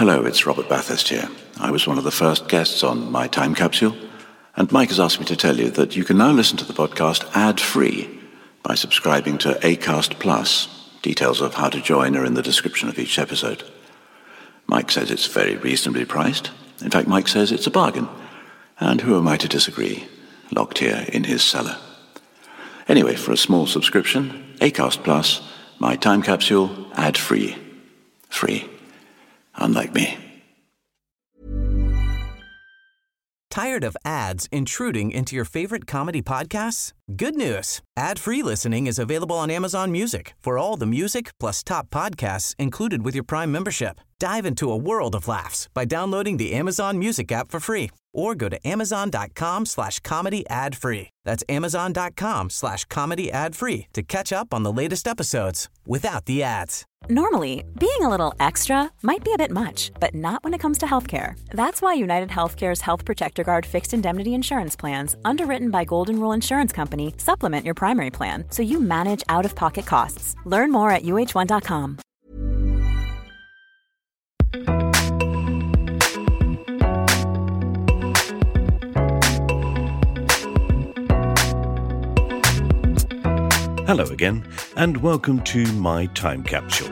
Hello, it's Robert Bathurst here. I was one of the first guests on My Time Capsule, and Mike has asked me to tell you that you can now listen to the podcast ad-free by subscribing to Acast Plus. Details of how to join are in the description of each episode. Mike says it's very reasonably priced. In fact, Mike says it's a bargain. And who am I to disagree? Locked here in his cellar. Anyway, for a small subscription, Acast Plus, My Time Capsule, ad-free. Free. Unlike me. Tired of ads intruding into your favorite comedy podcasts? Good news. Ad-free listening is available on Amazon Music for all the music plus top podcasts included with your Prime membership. Dive into a world of laughs by downloading the Amazon Music app for free or go to amazon.com/comedy ad-free. That's amazon.com/comedy ad-free to catch up on the latest episodes without the ads. Normally, being a little extra might be a bit much, but not when it comes to healthcare. That's why United Healthcare's Health Protector Guard fixed indemnity insurance plans, underwritten by Golden Rule Insurance Company, supplement your primary plan so you manage out-of-pocket costs. Learn more at uh1.com. Hello again, and welcome to My Time Capsule.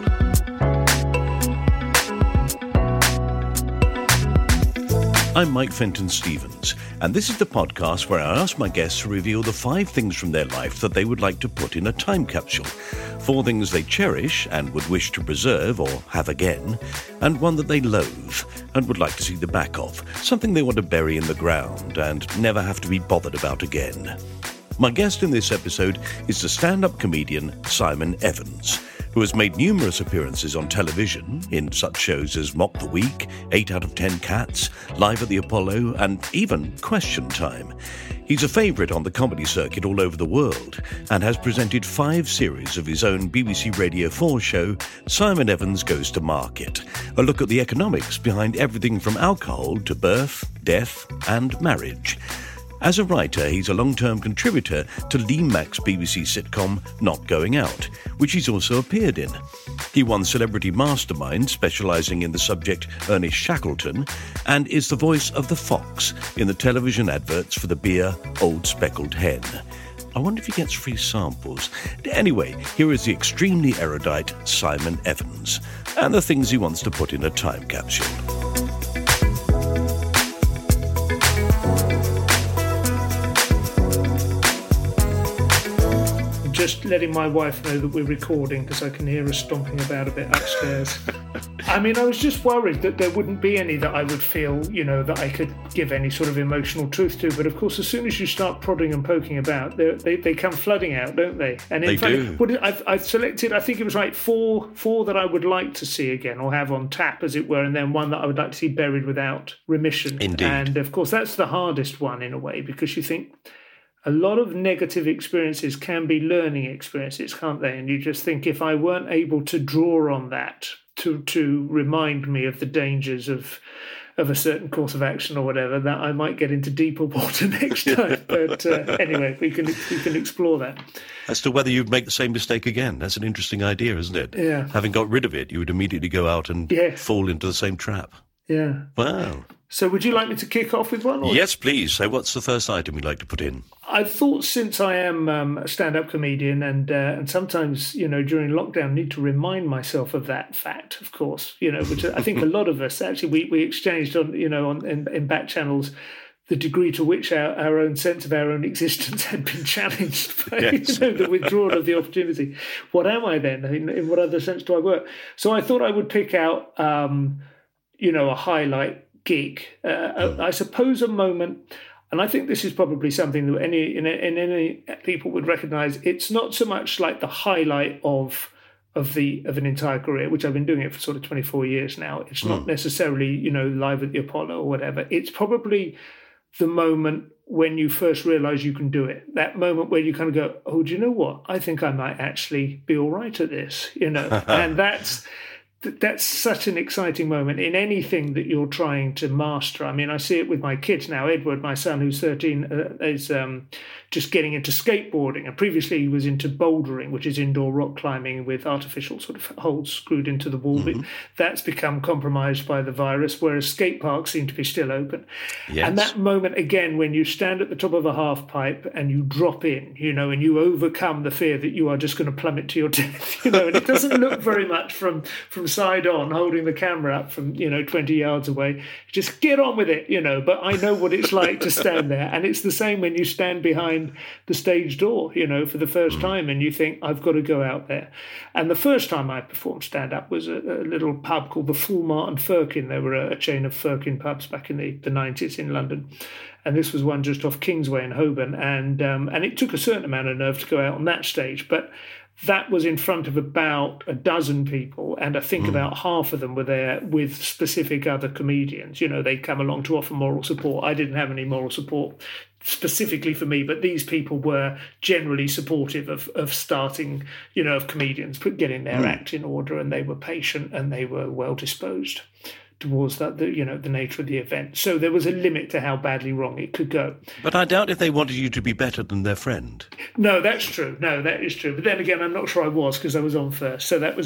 I'm Mike Fenton-Stevens, and this is the podcast where I ask my guests to reveal the 5 things from their life that they would like to put in a time capsule. 4 things they cherish and would wish to preserve or have again, and 1 that they loathe and would like to see the back of, something they want to bury in the ground and never have to be bothered about again. My guest in this episode is the stand-up comedian Simon Evans, who has made numerous appearances on television in such shows as Mock the Week, 8 out of 10 Cats, Live at the Apollo, and even Question Time. He's a favourite on the comedy circuit all over the world and has presented 5 series of his own BBC Radio 4 show, Simon Evans Goes to Market, a look at the economics behind everything from alcohol to birth, death and marriage. As a writer, he's a long-term contributor to Lee Mack's BBC sitcom Not Going Out, which he's also appeared in. He won Celebrity Mastermind, specialising in the subject Ernest Shackleton, and is the voice of the fox in the television adverts for the beer Old Speckled Hen. I wonder if he gets free samples. Anyway, here is the extremely erudite Simon Evans, and the things he wants to put in a time capsule. Just letting my wife know that we're recording because I can hear her stomping about a bit upstairs. I mean, I was just worried that there wouldn't be any that I would feel, that I could give any sort of emotional truth to. But of course, as soon as you start prodding and poking about, they come flooding out, don't they? And in fact, I've selected, I think it was like four that I would like to see again or have on tap, as it were, and then 1 that I would like to see buried without remission. Indeed. And of course, that's the hardest one in a way, because you think, a lot of negative experiences can be learning experiences, can't they? And you just think, if I weren't able to draw on that to remind me of the dangers of a certain course of action or whatever, that I might get into deeper water next time. But anyway, we can explore that. As to whether you'd make the same mistake again, that's an interesting idea, isn't it? Yeah. Having got rid of it, you would immediately go out and fall into the same trap. Yeah. Wow. So would you like me to kick off with one? Or? Yes, please. So what's the first item you'd like to put in? I've thought, since I am a stand-up comedian and sometimes, during lockdown, need to remind myself of that fact, of course, which I think a lot of us, actually, we exchanged on, in back channels, the degree to which our own sense of our own existence had been challenged by the withdrawal of the opportunity. What am I then? In what other sense do I work? So I thought I would pick out, a highlight gig. I suppose a moment, and I think this is probably something that any people would recognise. It's not so much like the highlight of an entire career, which I've been doing it for sort of 24 years now. It's not necessarily, Live at the Apollo or whatever. It's probably the moment when you first realise you can do it. That moment where you kind of go, oh, do you know what? I think I might actually be all right at this, And that's such an exciting moment in anything that you're trying to master. I mean, I see it with my kids now. Edward, my son, who's 13, is just getting into skateboarding. And previously he was into bouldering, which is indoor rock climbing with artificial sort of holes screwed into the wall. But that's become compromised by the virus, whereas skate parks seem to be still open. Yes. And that moment, again, when you stand at the top of a half pipe and you drop in, and you overcome the fear that you are just going to plummet to your death, and it doesn't look very much from side on, holding the camera up from 20 yards away. Just get on with it, but I know what it's like to stand there. And it's the same when you stand behind the stage door, for the first time, and you think, I've got to go out there. And the first time I performed stand-up was a little pub called the Full Martin Firkin. There were a chain of Firkin pubs back in the 90s in London. And this was one just off Kingsway in Holborn. And it took a certain amount of nerve to go out on that stage. But that was in front of about a dozen people, and I think about half of them were there with specific other comedians. They'd come along to offer moral support. I didn't have any moral support specifically for me, but these people were generally supportive of starting, of comedians getting their act in order, and they were patient and they were well disposed towards that, the nature of the event. So there was a limit to how badly wrong it could go. But I doubt if they wanted you to be better than their friend. No, that's true. No, that is true. But then again, I'm not sure I was, because I was on first, so that was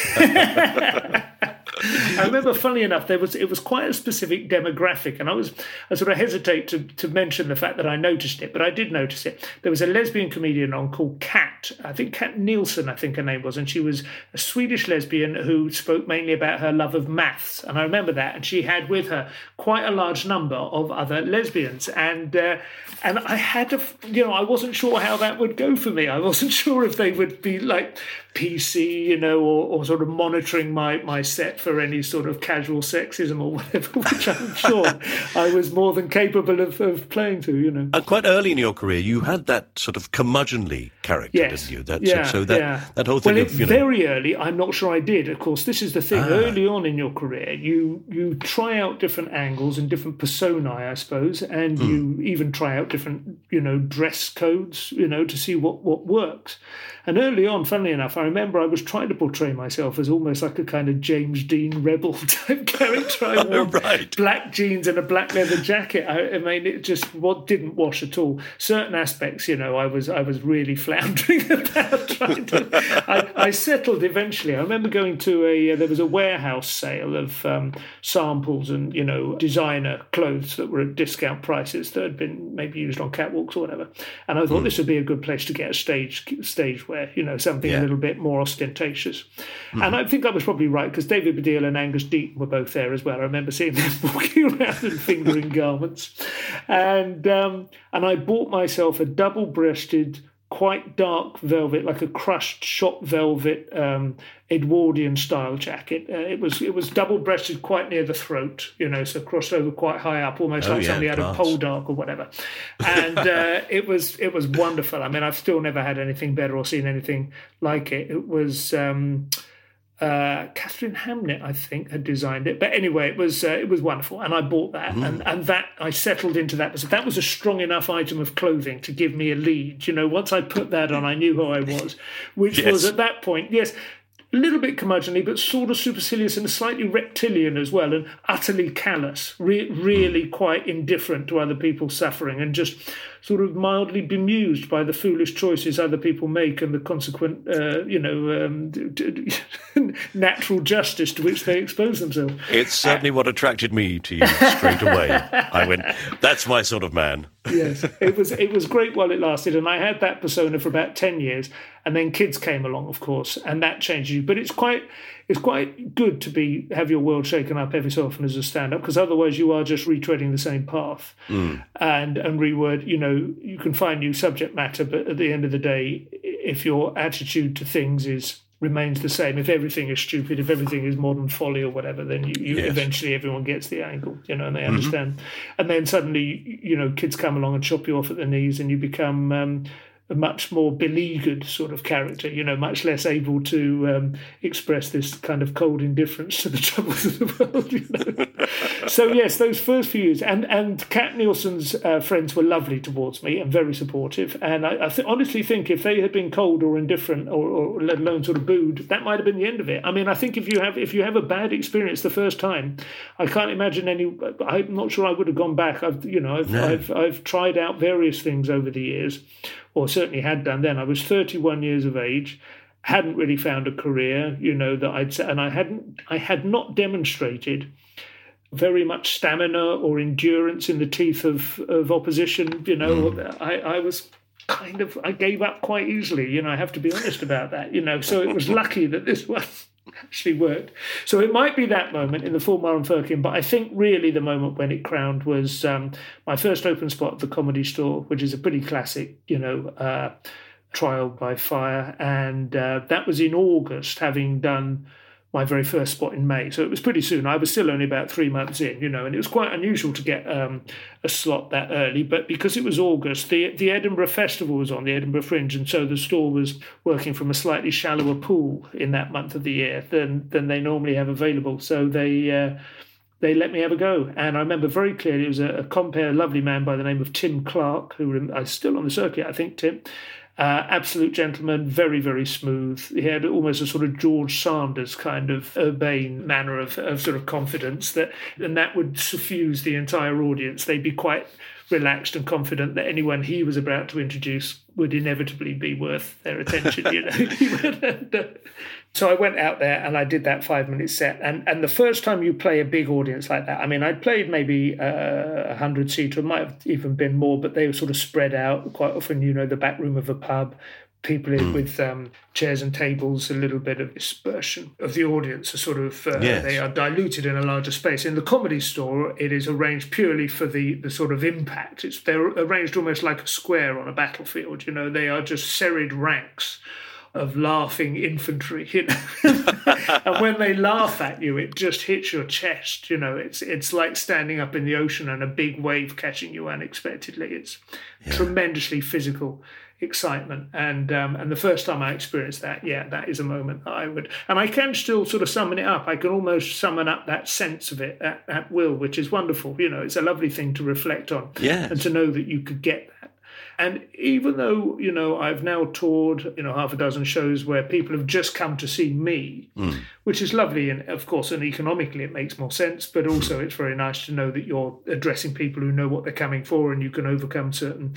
okay. I remember, funnily enough, it was quite a specific demographic, and I sort of hesitate to mention the fact that I noticed it, but I did notice it. There was a lesbian comedian on called Kat, I think Kat Nielsen, I think her name was, and she was a Swedish lesbian who spoke mainly about her love of maths, and I remember that, and she had with her quite a large number of other lesbians, and I had I wasn't sure how that would go for me. I wasn't sure if they would be like PC, or sort of monitoring my set for any sort of casual sexism or whatever, which I'm sure I was more than capable of playing to, And quite early in your career, you had that sort of curmudgeonly character, didn't you? That whole thing very early, I'm not sure I did. Of course, this is the thing. Early on in your career, you try out different angles and different personae, I suppose, and you even try out different, dress codes, to see what works. And early on, funnily enough, I remember I was trying to portray myself as almost like a kind of James Dean rebel type character. I wore black jeans and a black leather jacket. I mean, it just didn't wash at all. Certain aspects, I was really floundering about trying to. I settled eventually. I remember going to there was a warehouse sale of samples and designer clothes that were at discount prices that had been maybe used on catwalks or whatever. And I thought this would be a good place to get a stage wear. Something a little bit more ostentatious. And I think I was probably right, because David Baddiel and Angus Deaton were both there as well. I remember seeing them walking around and fingering garments. And I bought myself a double-breasted, quite dark velvet, like a crushed shot velvet Edwardian style jacket. It was double-breasted quite near the throat, so crossed over quite high up, almost like somebody had a poldark or whatever. And it was wonderful. I mean, I've still never had anything better or seen anything like it. It was Catherine Hamnett, I think, had designed it. But anyway, it was wonderful, and I bought that, and that I settled into that. That was a strong enough item of clothing to give me a lead. Once I put that on, I knew who I was, which was at that point, a little bit curmudgeonly, but sort of supercilious and slightly reptilian as well, and utterly callous, really quite indifferent to other people's suffering, and just sort of mildly bemused by the foolish choices other people make and the consequent, natural justice to which they expose themselves. It's certainly what attracted me to you straight away. I went, that's my sort of man. Yes, it was great while it lasted, and I had that persona for about 10 years, and then kids came along, of course, and that changed you. But it's quite good to have your world shaken up every so often as a stand-up, because otherwise you are just retreading the same path and reword. You can find new subject matter, but at the end of the day, if your attitude to things remains the same, if everything is stupid, if everything is modern folly or whatever, then you eventually everyone gets the angle, and they understand. And then suddenly, kids come along and chop you off at the knees, and you become a much more beleaguered sort of character, much less able to express this kind of cold indifference to the troubles of the world, So yes, those first few years, and Kat Nielsen's friends were lovely towards me and very supportive. And I honestly think if they had been cold or indifferent, or let alone sort of booed, that might have been the end of it. I mean, I think if you have a bad experience the first time, I can't imagine I'm not sure I would have gone back. I've tried out various things over the years, or certainly had done then. I was 31 years of age. Hadn't really found a career, that I'd say, and I had not demonstrated very much stamina or endurance in the teeth of opposition. I was I gave up quite easily. I have to be honest about that. So it was lucky that this one actually worked. So it might be that moment in the Full Mile and Firkin, but I think really the moment when it crowned was my first open spot at the Comedy Store, which is a pretty classic, trial by fire, and that was in August, having done my very first spot in May. So it was pretty soon. I was still only about 3 months in, and it was quite unusual to get a slot that early. But because it was August, the Edinburgh Festival was on, the Edinburgh Fringe, and so the store was working from a slightly shallower pool in that month of the year than they normally have available. So they let me have a go. And I remember very clearly it was a compere, a lovely man by the name of Tim Clark, who is still on the circuit, I think, Tim. Absolute gentleman, very, very smooth. He had almost a sort of George Sanders kind of urbane manner of sort of confidence, and that would suffuse the entire audience. They'd be quite relaxed and confident that anyone he was about to introduce would inevitably be worth their attention. So I went out there and I did that 5-minute set. And the first time you play a big audience like that, I mean, I'd played maybe 100-seater, it might have even been more, but they were sort of spread out quite often, the back room of a pub, people in with chairs and tables, a little bit of dispersion of the audience are sort of, they are diluted in a larger space. In the Comedy Store, it is arranged purely for the sort of impact. They're arranged almost like a square on a battlefield, they are just serried ranks of laughing infantry, and when they laugh at you, it just hits your chest. It's like standing up in the ocean and a big wave catching you unexpectedly. It's tremendously physical excitement, and the first time I experienced that, that is a moment that I would, and I can still sort of summon it up. I can almost summon up that sense of it at will, which is wonderful. It's a lovely thing to reflect on, and to know that you could get that. And even though, I've now toured, half a dozen shows where people have just come to see me, which is lovely. And of course, and economically it makes more sense, but also it's very nice to know that you're addressing people who know what they're coming for, and you can overcome certain,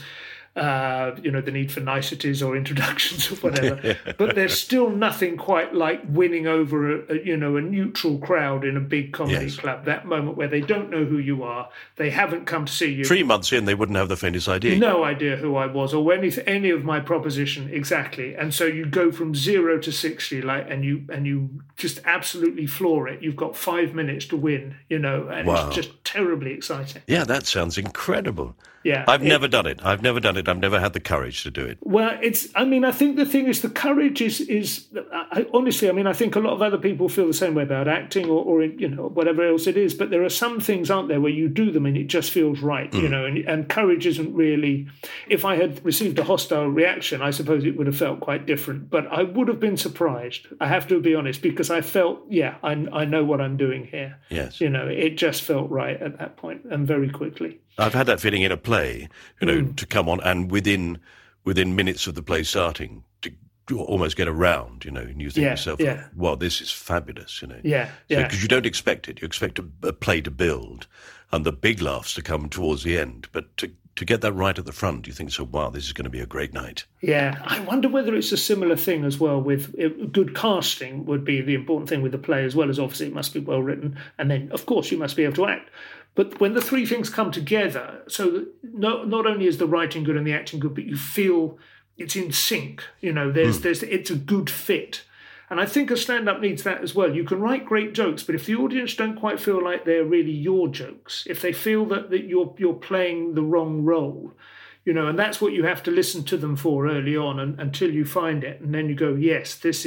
the need for niceties or introductions or whatever. But there's still nothing quite like winning over a neutral crowd in a big comedy club. That moment where they don't know who you are, they haven't come to see you. 3 months in, they wouldn't have the faintest idea. No idea who I was or any of my proposition exactly. And so you go from 0 to 60, and you just absolutely floor it. You've got 5 minutes to win, and it's just terribly exciting. Yeah, that sounds incredible. Yeah, I've never done it. I've never had the courage to do it. Well, I think the thing is the courage is honestly, I think a lot of other people feel the same way about acting or whatever else it is. But there are some things, aren't there, where you do them and it just feels right, and courage isn't really, if I had received a hostile reaction, I suppose it would have felt quite different. But I would have been surprised, I have to be honest, because I felt, I know what I'm doing here. Yes. It just felt right at that point and very quickly. I've had that feeling in a play, to come on and within minutes of the play starting to almost get around, and you think to yourself, wow, this is fabulous, because you don't expect it. You expect a play to build and the big laughs to come towards the end, but to get that right at the front, you think, so, wow, this is going to be a great night. Yeah, I wonder whether it's a similar thing as well with good casting would be the important thing with the play, as well as obviously it must be well written, and then, of course, you must be able to act. But when the three things come together, so not only is the writing good and the acting good, but you feel it's in sync. It's a good fit. And I think a stand-up needs that as well. You can write great jokes, but if the audience don't quite feel like they're really your jokes, if they feel that you're playing the wrong role, and that's what you have to listen to them for early on until you find it. And then you go, yes, this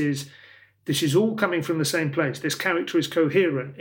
is all coming from the same place. This character is coherent.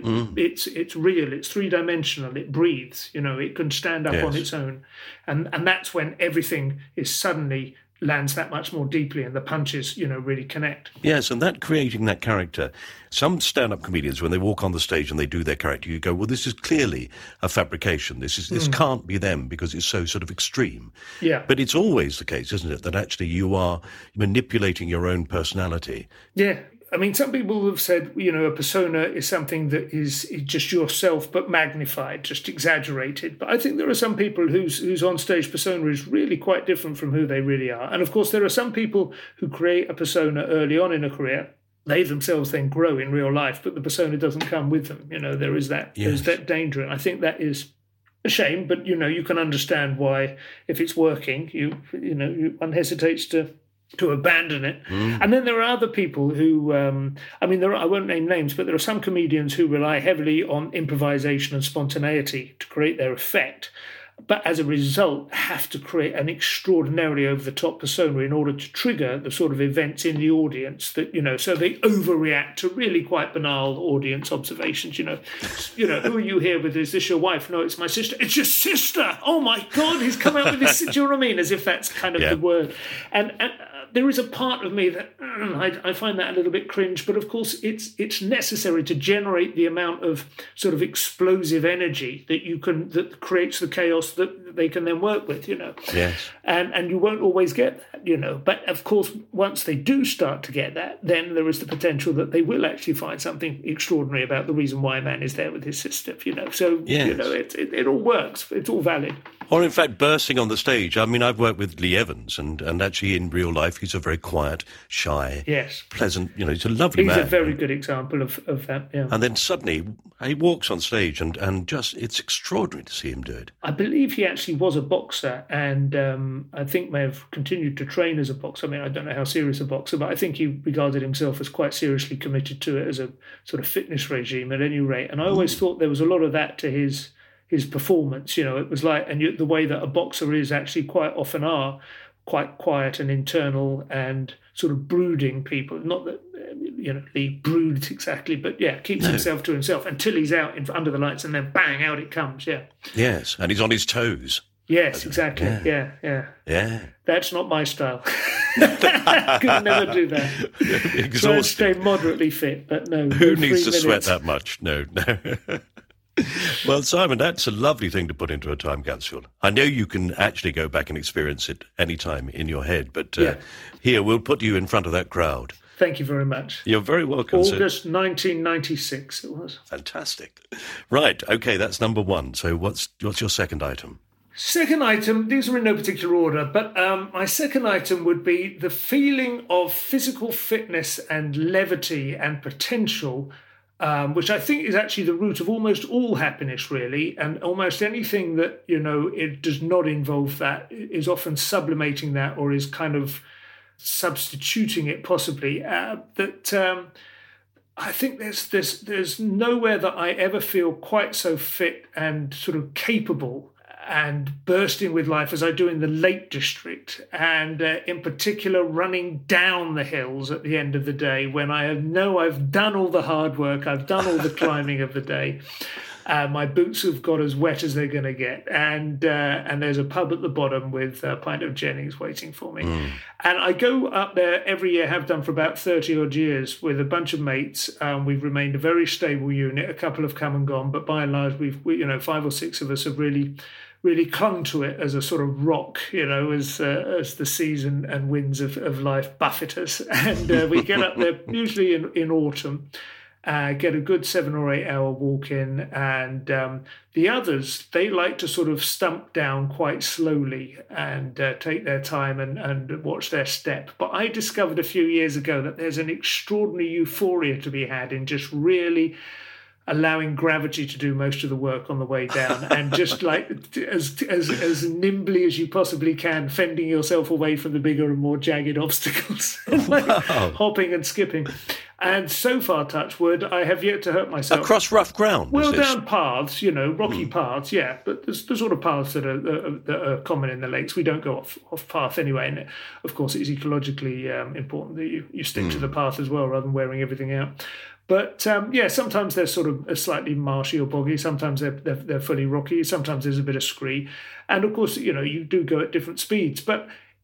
It's real. It's three-dimensional. It breathes. It can stand up on its own. And that's when everything is suddenly lands that much more deeply, and the punches, really connect. Yes, and that creating that character, some stand-up comedians, when they walk on the stage and they do their character, you go, well, this is clearly a fabrication. This can't be them because it's so sort of extreme. Yeah. But it's always the case, isn't it, that actually you are manipulating your own personality. Yeah. I mean, some people have said, a persona is something that is just yourself, but magnified, just exaggerated. But I think there are some people whose on-stage persona is really quite different from who they really are. And of course, there are some people who create a persona early on in a career. They themselves then grow in real life, but the persona doesn't come with them. There is that, Yes. there's that danger. And I think that is a shame, but, you can understand why, if it's working, one hesitates to abandon it. And then there are other people who, I won't name names, but there are some comedians who rely heavily on improvisation and spontaneity to create their effect, but as a result have to create an extraordinarily over-the-top persona in order to trigger the sort of events in the audience that, so they overreact to really quite banal audience observations, who are you here with? Is this your wife? No, it's my sister. It's your sister! Oh my God, he's come out with this, do you know what I mean? As if that's kind of the word. And there is a part of me that I find that a little bit cringe, but of course it's necessary to generate the amount of sort of explosive energy that creates the chaos that they can then work with, Yes. And you won't always get that, But of course, once they do start to get that, then there is the potential that they will actually find something extraordinary about the reason why a man is there with his sister, So, Yes. it all works. It's all valid. Or in fact, bursting on the stage. I mean, I've worked with Lee Evans, and actually in real life, he's a very quiet, shy, pleasant, he's a lovely man. He's a very good example of that, yeah. And then suddenly he walks on stage and just, it's extraordinary to see him do it. I believe he actually was a boxer, and I think may have continued to train as a boxer. I mean, I don't know how serious a boxer, but I think he regarded himself as quite seriously committed to it as a sort of fitness regime at any rate. And I always thought there was a lot of that to his performance. It was like, and the way that a boxer is actually quite often are quite quiet and internal and sort of brooding people. Not that, Lee broods exactly, but keeps himself to himself until he's out under the lights, and then bang, out it comes, Yes, and he's on his toes. Yes, exactly, yeah. That's not my style. Could never do that. Exhausting. So I stay moderately fit, but no. Who needs to sweat that much? No. Well, Simon, that's a lovely thing to put into a time capsule. I know you can actually go back and experience it any time in your head, but here, we'll put you in front of that crowd. Thank you very much. You're very welcome. August 1996 it was. Fantastic. Right, okay, that's number one. So what's your second item? Second item, these are in no particular order, but my second item would be the feeling of physical fitness and levity and potential, which I think is actually the root of almost all happiness, really, and almost anything that, it does not involve that is often sublimating that or is kind of substituting it possibly. I think there's nowhere that I ever feel quite so fit and sort of capable and bursting with life as I do in the Lake District, and in particular running down the hills at the end of the day when I know I've done all the hard work, I've done all the climbing of the day. My boots have got as wet as they're going to get, and there's a pub at the bottom with a pint of Jennings waiting for me. And I go up there every year, have done for about 30 odd years with a bunch of mates. We've remained a very stable unit. A couple have come and gone, but by and large, we 5 or 6 of us have really clung to it as a sort of rock, as the seas and winds of life buffet us. And we get up there usually in autumn. Get a good 7 or 8 hour walk in, and the others, they like to sort of stump down quite slowly and take their time and watch their step. But I discovered a few years ago that there's an extraordinary euphoria to be had in just really allowing gravity to do most of the work on the way down, and just like as nimbly as you possibly can, fending yourself away from the bigger and more jagged obstacles, hopping and skipping. And so far, touch wood, I have yet to hurt myself. Across rough ground? Well, down paths, rocky paths, but there's the sort of paths that are common in the lakes. We don't go off path anyway, and of course it's ecologically important that you stick to the path as well, rather than wearing everything out. But sometimes they're sort of slightly marshy or boggy. Sometimes they're fully rocky. Sometimes there's a bit of scree, and of course you do go at different speeds. But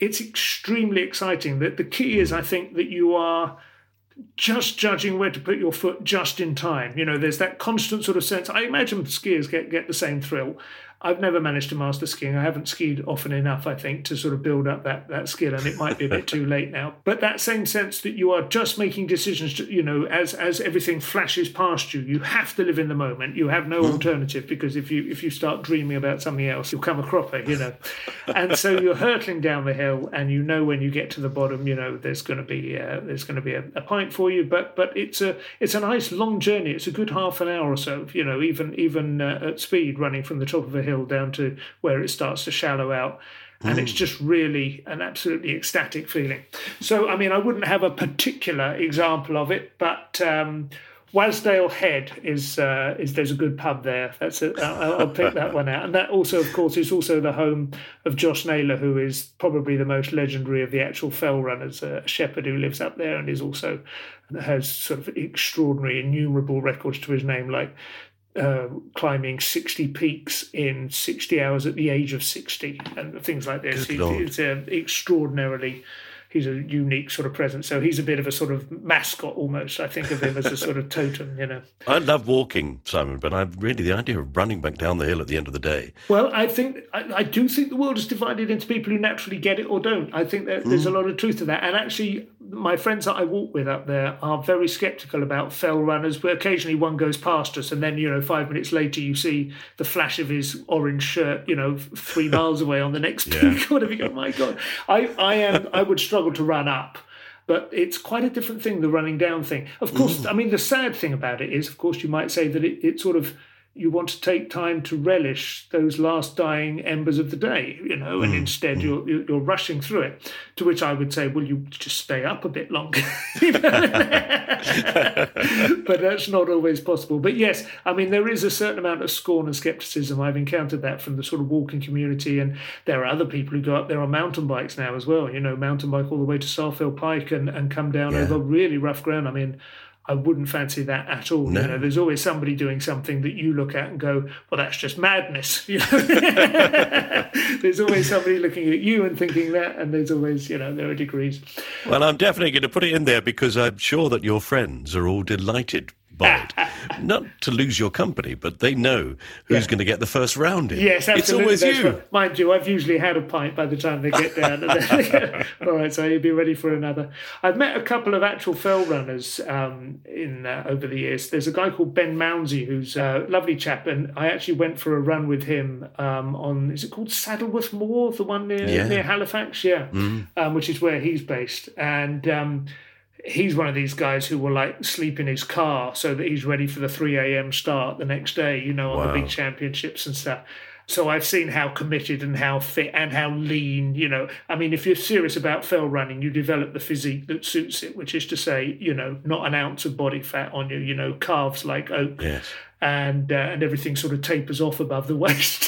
it's extremely exciting. The key is, I think, that you are just judging where to put your foot just in time. There's that constant sort of sense. I imagine skiers get the same thrill. I've never managed to master skiing. I haven't skied often enough, I think, to sort of build up that skill, and it might be a bit too late now. But that same sense that you are just making decisions, as everything flashes past you, you have to live in the moment. You have no alternative, because if you start dreaming about something else, you'll come a cropper, And so you're hurtling down the hill, and when you get to the bottom, there's going to be a pint for you. But it's a nice long journey. It's a good half an hour or so, even at speed, running from the top of a hill down to where it starts to shallow out. And it's just really an absolutely ecstatic feeling. So, I wouldn't have a particular example of it, but Wasdale Head is there's a good pub there. I'll pick that one out. And that also, of course, is also the home of Josh Naylor, who is probably the most legendary of the actual fell runners, a shepherd who lives up there and has sort of extraordinary, innumerable records to his name, like climbing 60 peaks in 60 hours at the age of 60 and things like this. He's extraordinarily, he's a unique sort of presence. So he's a bit of a sort of mascot almost. I think of him as a sort of totem, I love walking, Simon, but the idea of running back down the hill at the end of the day. Well, I do think the world is divided into people who naturally get it or don't. I think that there's a lot of truth to that. And actually, my friends that I walk with up there are very sceptical about fell runners, where occasionally one goes past us and then, 5 minutes later you see the flash of his orange shirt, 3 miles away on the next peak. Whatever you go, my God. I would struggle to run up. But it's quite a different thing, the running down thing. Of course, the sad thing about it is, of course, you might say that it sort of, you want to take time to relish those last dying embers of the day, and instead you're rushing through it. To which I would say, well, you just stay up a bit longer. But that's not always possible. But yes, there is a certain amount of scorn and scepticism. I've encountered that from the sort of walking community, and there are other people who go up there on mountain bikes now as well. Mountain bike all the way to Sarfield Pike and come down over really rough ground. I wouldn't fancy that at all. No. There's always somebody doing something that you look at and go, well, that's just madness. There's always somebody looking at you and thinking that, and there's always, there are degrees. Well, I'm definitely going to put it in there because I'm sure that your friends are all delighted by it. Not to lose your company, but they know who's going to get the first round in. Yes, absolutely. It's always you. Mind you, I've usually had a pint by the time they get down. All right, so you'll be ready for another. I've met a couple of actual fell runners over the years. There's a guy called Ben Mounsey, who's a lovely chap, and I actually went for a run with him on, is it called Saddleworth Moor, the one near Halifax? Yeah, which is where he's based. And he's one of these guys who will sleep in his car so that he's ready for the 3 a.m. start the next day, on the big championships and stuff. So I've seen how committed and how fit and how lean, if you're serious about fell running, you develop the physique that suits it, which is to say, not an ounce of body fat on you, calves like oak. Yes. And everything sort of tapers off above the waist.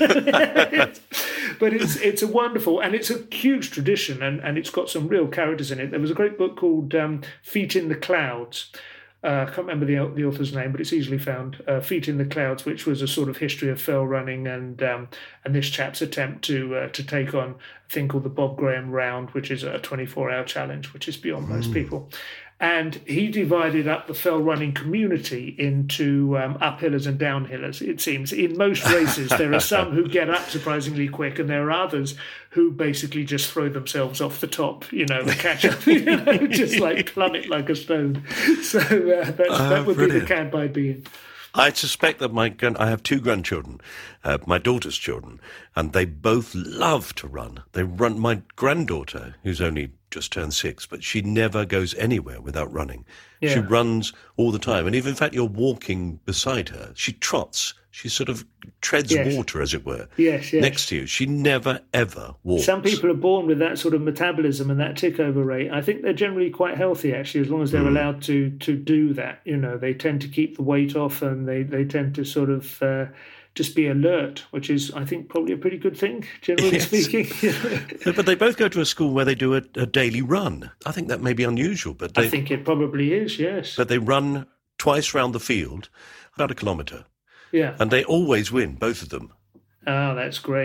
But it's a wonderful, and it's a huge tradition, and it's got some real characters in it. There was a great book called Feet in the Clouds. I can't remember the author's name, but it's easily found. Feet in the Clouds, which was a sort of history of fell running, and this chap's attempt to take on a thing called the Bob Graham Round, which is a 24-hour challenge, which is beyond most people. And he divided up the fell running community into uphillers and downhillers, it seems. In most races, there are some who get up surprisingly quick, and there are others who basically just throw themselves off the top, and catch up, just plummet like a stone. So that would be the camp I'd be in. I suspect that I have 2 grandchildren, my daughter's children, and they both love to run. They run. My granddaughter, who's only just turned 6, but she never goes anywhere without running. Yeah. She runs all the time. And even, in fact, you're walking beside her. She trots. She sort of treads water, as it were, next to you. She never, ever walks. Some people are born with that sort of metabolism and that tick-over rate. I think they're generally quite healthy, actually, as long as they're allowed to do that. They tend to keep the weight off, and they tend to sort of just be alert, which is, I think, probably a pretty good thing, generally speaking. But they both go to a school where they do a daily run. I think that may be unusual. But I think it probably is, yes. But they run twice round the field, about 1 kilometre. Yeah. And they always win, both of them. Oh, that's great.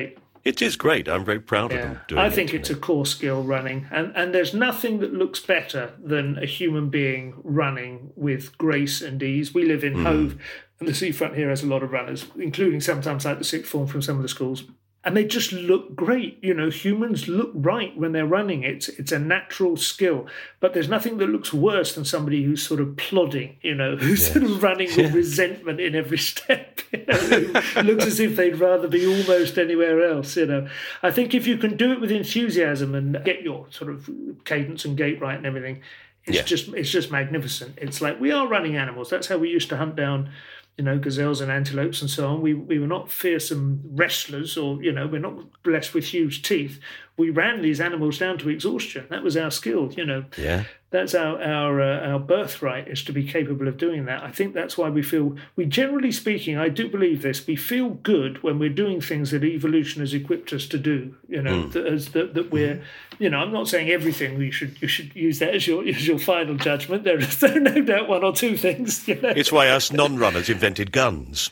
It is great. I'm very proud of them doing it. I think it's a core skill, running. And there's nothing that looks better than a human being running with grace and ease. We live in Hove, and the seafront here has a lot of runners, including sometimes like the sixth form from some of the schools. And they just look great. You know, humans look right when they're running. It's a natural skill. But there's nothing that looks worse than somebody who's sort of plodding, you know, who's sort of running with resentment in every step, you know, who looks as if they'd rather be almost anywhere else, you know. I think if you can do it with enthusiasm and get your sort of cadence and gait right and everything, it's just magnificent. It's like we are running animals. That's how we used to hunt down, you know, gazelles and antelopes and so on. We were not fearsome wrestlers, or, you know, we're not blessed with huge teeth. We ran these animals down to exhaustion. That was our skill, you know. Yeah. That's our birthright, is to be capable of doing that. I think that's why we generally speaking, I do believe this, we feel good when we're doing things that evolution has equipped us to do, you know, that we're, you know, I'm not saying everything. You should use that as your final judgment. There are no doubt one or two things, you know. It's why us non-runners invented guns.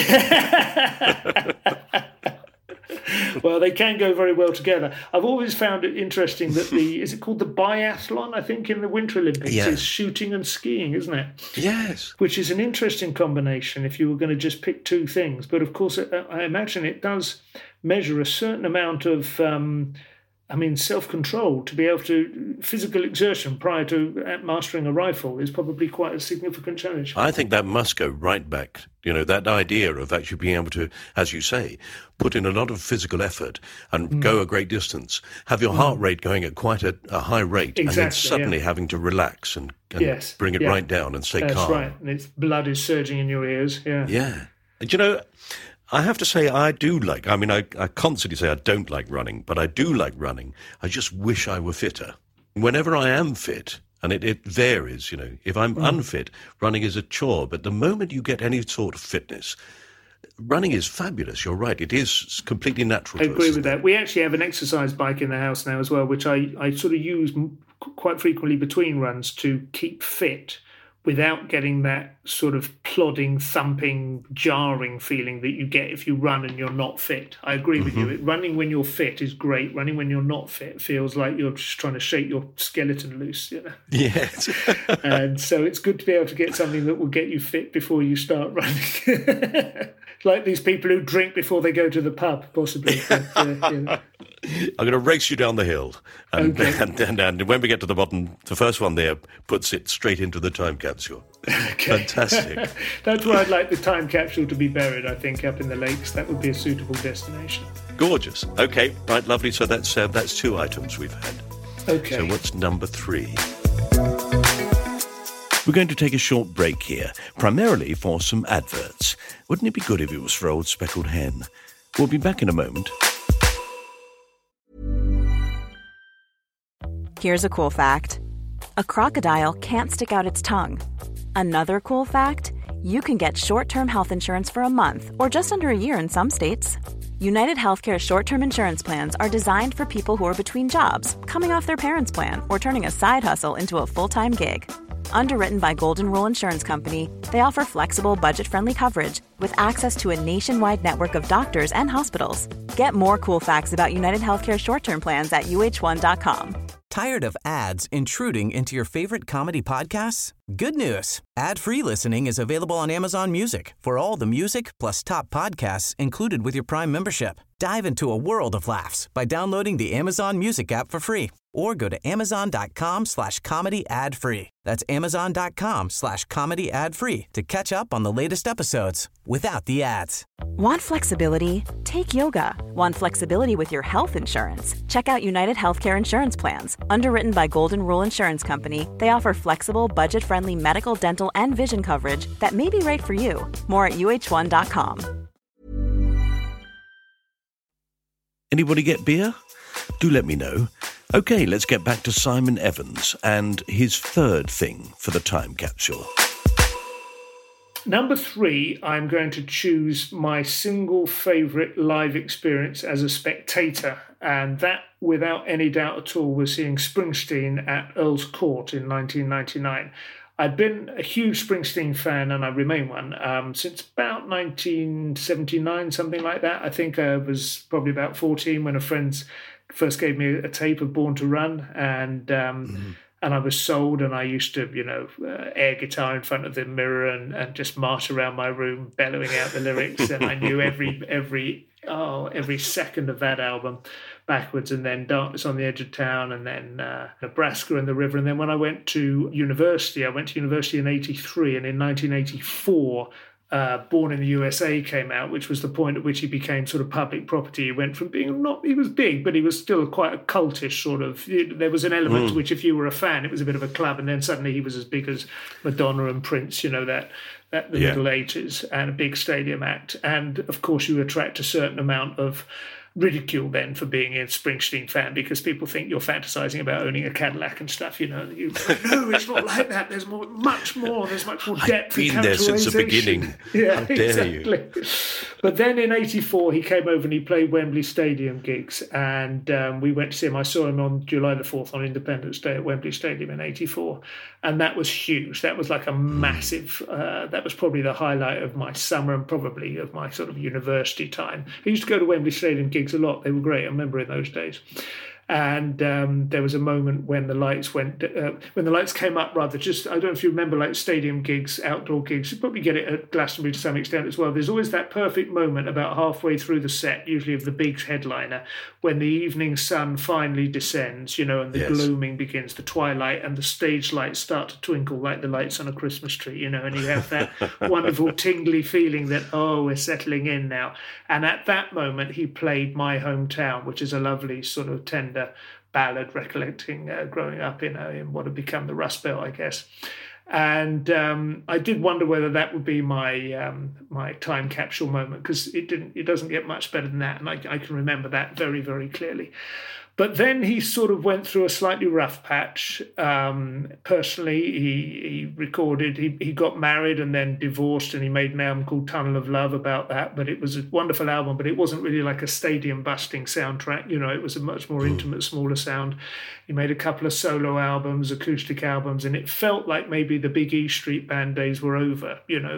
Yeah. Well, they can go very well together. I've always found it interesting that is it called the biathlon, I think, in the Winter Olympics, is shooting and skiing, isn't it? Yes. Which is an interesting combination if you were going to just pick two things. But, of course, I imagine it does measure a certain amount of self-control. To be able to, physical exertion prior to mastering a rifle is probably quite a significant challenge. I think that must go right back, you know, that idea of actually being able to, as you say, put in a lot of physical effort and go a great distance, have your heart rate going at quite a high rate, and then suddenly having to relax and bring it right down and stay calm. That's right, and its blood is surging in your ears, Yeah. And, you know, I have to say I constantly say I don't like running, but I do like running. I just wish I were fitter. Whenever I am fit, and it varies, you know, if I'm unfit, running is a chore. But the moment you get any sort of fitness, running is fabulous. You're right. It is completely natural. I agree with that. We actually have an exercise bike in the house now as well, which I sort of use quite frequently between runs to keep fit, without getting that sort of plodding, thumping, jarring feeling that you get if you run and you're not fit. I agree with you. Running when you're fit is great. Running when you're not fit feels like you're just trying to shake your skeleton loose, you know? Yes. And so it's good to be able to get something that will get you fit before you start running. Like these people who drink before they go to the pub, possibly. But, you know. I'm going to race you down the hill. And when we get to the bottom, the first one there puts it straight into the time capsule. Okay. Fantastic. That's where I'd like the time capsule to be buried, I think, up in the lakes. That would be a suitable destination. Gorgeous. Okay, right, lovely. So that's two items we've had. Okay. So what's number 3? We're going to take a short break here, primarily for some adverts. Wouldn't it be good if it was for Old Speckled Hen? We'll be back in a moment. Here's a cool fact. A crocodile can't stick out its tongue. Another cool fact, you can get short-term health insurance for a month or just under a year in some states. United Healthcare short-term insurance plans are designed for people who are between jobs, coming off their parents' plan, or turning a side hustle into a full-time gig. Underwritten by Golden Rule Insurance Company, they offer flexible, budget-friendly coverage with access to a nationwide network of doctors and hospitals. Get more cool facts about United Healthcare short-term plans at uh1.com. Tired of ads intruding into your favorite comedy podcasts? Good news. Ad-free listening is available on Amazon Music for all the music plus top podcasts included with your Prime membership. Dive into a world of laughs by downloading the Amazon Music app for free or go to amazon.com/comedy ad-free. That's amazon.com/comedy ad-free to catch up on the latest episodes without the ads. Want flexibility? Take yoga. Want flexibility with your health insurance? Check out United Healthcare Insurance Plans. Underwritten by Golden Rule Insurance Company, they offer flexible, budget-friendly medical, dental, and vision coverage that may be right for you. More at uh1.com. Anybody get beer? Do let me know. Okay, let's get back to Simon Evans and his third thing for the time capsule. Number 3, I'm going to choose my single favourite live experience as a spectator, and that, without any doubt at all, was seeing Springsteen at Earl's Court in 1999. I'd been a huge Springsteen fan, and I remain one, since about 1979, something like that. I think I was probably about 14 when a friend first gave me a tape of Born to Run, and I was sold, and I used to, air guitar in front of the mirror and just march around my room bellowing out the lyrics, and I knew every second of that album backwards, and then Darkness on the Edge of Town, and then Nebraska and the River. And then when I went to university, in 83, and in 1984, Born in the USA came out, which was the point at which he became sort of public property. He went from being he was big, but he was still quite a cultish sort of, there was an element to which if you were a fan, it was a bit of a club, and then suddenly he was as big as Madonna and Prince, the middle 80s, and a big stadium act. And of course you attract a certain amount of ridicule then for being a Springsteen fan, because people think you're fantasizing about owning a Cadillac and stuff. No, it's not like that. There's much more depth. I've been there since the beginning. Yeah, how dare exactly. you? But then in '84 he came over and he played Wembley Stadium gigs, and we went to see him. I saw him on July the 4th on Independence Day at Wembley Stadium in '84, and that was huge. That was like a massive. That was probably the highlight of my summer and probably of my sort of university time. I used to go to Wembley Stadium gigs a lot. They were great. I remember in those days. And there was a moment when the lights came up, rather. Just, I don't know if you remember, like stadium gigs, outdoor gigs. You probably get it at Glastonbury to some extent as well. There's always that perfect moment about halfway through the set, usually of the big headliner, when the evening sun finally descends, and the gloaming begins, the twilight, and the stage lights start to twinkle like the lights on a Christmas tree, and you have that wonderful tingly feeling that, we're settling in now. And at that moment, he played My Hometown, which is a lovely sort of tender ballad recollecting growing up in what had become the Rust Belt, I guess. And I did wonder whether that would be my my time capsule moment, because it doesn't get much better than that, and I can remember that very, very clearly. But then he sort of went through a slightly rough patch. Personally, he recorded, he got married and then divorced, and he made an album called Tunnel of Love about that. But it was a wonderful album, but it wasn't really like a stadium-busting soundtrack. It was a much more intimate, smaller sound. He made a couple of solo albums, acoustic albums, and it felt like maybe the big E Street Band days were over,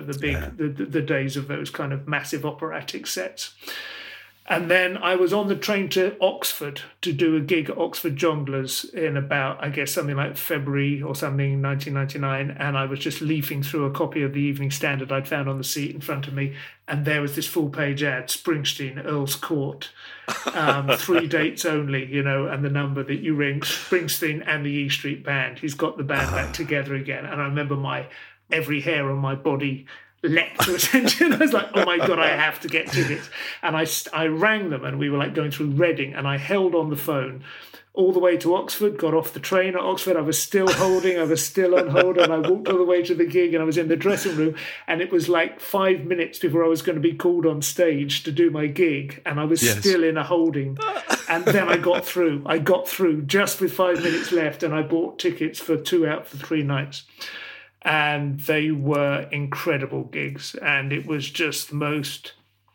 the days of those kind of massive operatic sets. And then I was on the train to Oxford to do a gig at Oxford Jongleurs in about, I guess, something like February or something, 1999. And I was just leafing through a copy of the Evening Standard I'd found on the seat in front of me. And there was this full-page ad, Springsteen, Earl's Court, 3 dates only, and the number that you ring, Springsteen and the E Street Band. He's got the band back together again. And I remember every hair on my body leapt to attention. I was like, oh my God, I have to get tickets. And I rang them, and we were like going through Reading, and I held on the phone all the way to Oxford, got off the train at Oxford. I was still on hold, and I walked all the way to the gig, and I was in the dressing room, and it was like 5 minutes before I was going to be called on stage to do my gig, and I was still in a holding. And then I got through just with 5 minutes left, and I bought tickets for 2 out for 3 nights. And they were incredible gigs, and it was just the most,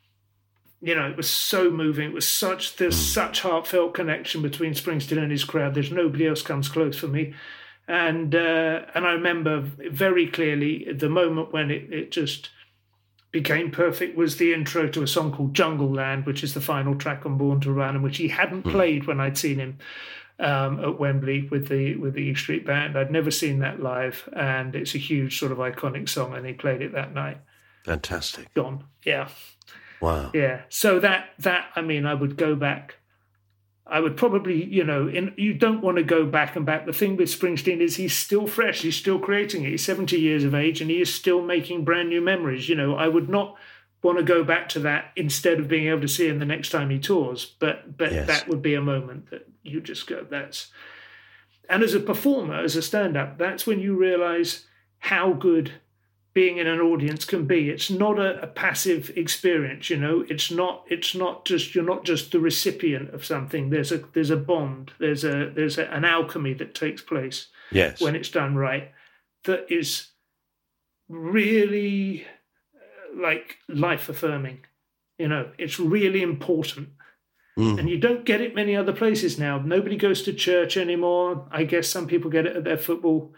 it was so moving. There's such heartfelt connection between Springsteen and his crowd. There's nobody else comes close for me. And I remember very clearly the moment when it just became perfect was the intro to a song called Jungle Land, which is the final track on Born to Run, and which he hadn't played when I'd seen him at Wembley with the E Street Band. I'd never seen that live, and it's a huge sort of iconic song, and he played it that night. Fantastic. Gone. Yeah. Wow. Yeah. So that I mean, I would go back. I would probably, you don't want to go back and back. The thing with Springsteen is he's still fresh. He's still creating it. He's 70 years of age, and he is still making brand new memories. I would not want to go back to that instead of being able to see him the next time he tours. But yes, that would be a moment that you just go, that's... And as a performer, as a stand-up, that's when you realise how good being in an audience can be. It's not a passive experience, It's not just, you're not just the recipient of something. There's a bond. There's an alchemy that takes place when it's done right. That is really like life affirming. It's really important. And you don't get it many other places now. Nobody goes to church anymore. I guess some people get it at their football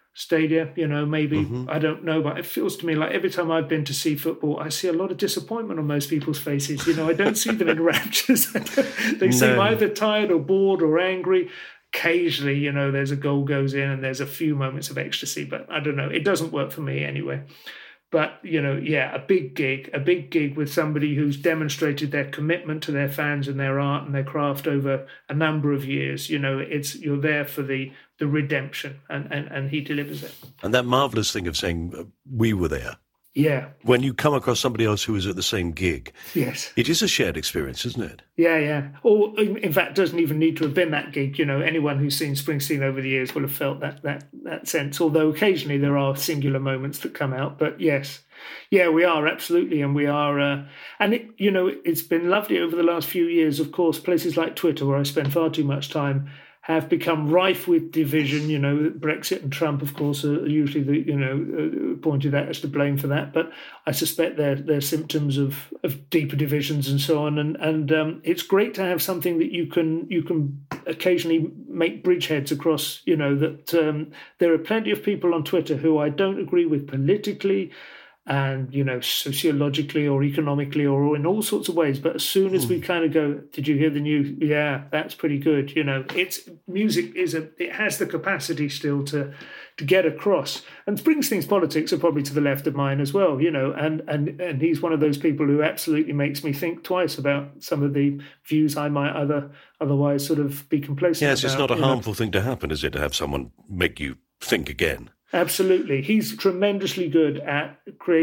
stadia, maybe. I don't know, but it feels to me like every time I've been to see football, I see a lot of disappointment on most people's faces. I don't see them in raptures. They seem either tired or bored or angry. Occasionally, there's a goal goes in and there's a few moments of ecstasy, but I don't know. It doesn't work for me anyway. But, a big gig with somebody who's demonstrated their commitment to their fans and their art and their craft over a number of years. You're there for the redemption, and he delivers it. And that marvellous thing of saying, we were there. Yeah. When you come across somebody else who is at the same gig. Yes. It is a shared experience, isn't it? Yeah. Or, in fact, doesn't even need to have been that gig. Anyone who's seen Springsteen over the years will have felt that sense, although occasionally there are singular moments that come out. But yes. Yeah, we are, absolutely. And we are, it's been lovely over the last few years. Of course, places like Twitter, where I spend far too much time, have become rife with division. Brexit and Trump, of course, are usually pointed at as to blame for that. But I suspect they're symptoms of deeper divisions and so on. And it's great to have something that you can occasionally make bridgeheads across. That there are plenty of people on Twitter who I don't agree with politically, and, sociologically or economically or in all sorts of ways. But as soon as we kind of go, did you hear the news? Yeah, that's pretty good. It's music it has the capacity still to get across. And Springsteen's politics are probably to the left of mine as well, and he's one of those people who absolutely makes me think twice about some of the views I might otherwise sort of be complacent about. Yes, it's not a harmful thing to happen, is it, to have someone make you think again? Absolutely. He's tremendously good at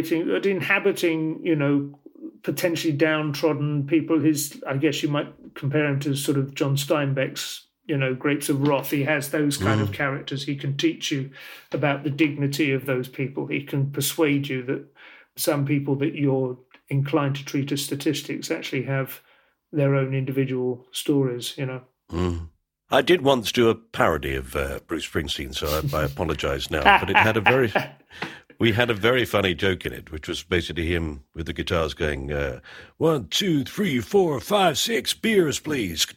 inhabiting, potentially downtrodden people. I guess you might compare him to sort of John Steinbeck's, Grapes of Wrath. He has those kind of characters. He can teach you about the dignity of those people. He can persuade you that some people that you're inclined to treat as statistics actually have their own individual stories, I did once do a parody of Bruce Springsteen, so I apologise now. But it had we had a very funny joke in it, which was basically him with the guitars going, 1, 2, 3, 4, 5, 6 beers, please.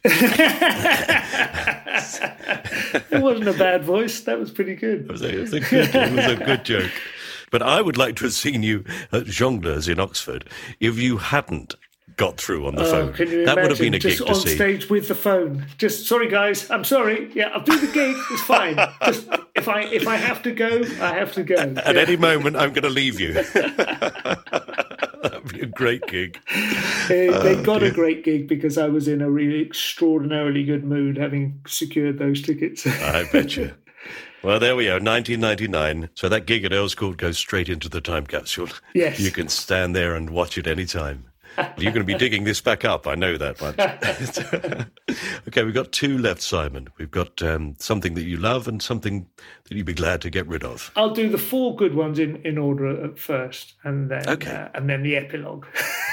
It wasn't a bad voice. That was pretty good. It was a good joke. But I would like to have seen you at Jongleurs in Oxford if you hadn't got through on the phone. Can you that imagine? Would have been a gig just to on see. Stage with the phone. Just sorry guys, I'm sorry. Yeah, I'll do the gig. It's fine. Just if I have to go, I have to go. At any moment, I'm going to leave you. That'd be a great gig. They got a great gig because I was in a really extraordinarily good mood, having secured those tickets. I bet you. Well, there we are, 1999. So that gig at Earl's Court goes straight into the time capsule. Yes. You can stand there and watch it any time. You're going to be digging this back up, I know that much. Okay, we've got 2 left, Simon. We've got something that you love and something that you'd be glad to get rid of. I'll do the 4 good ones in order at first, and then the epilogue.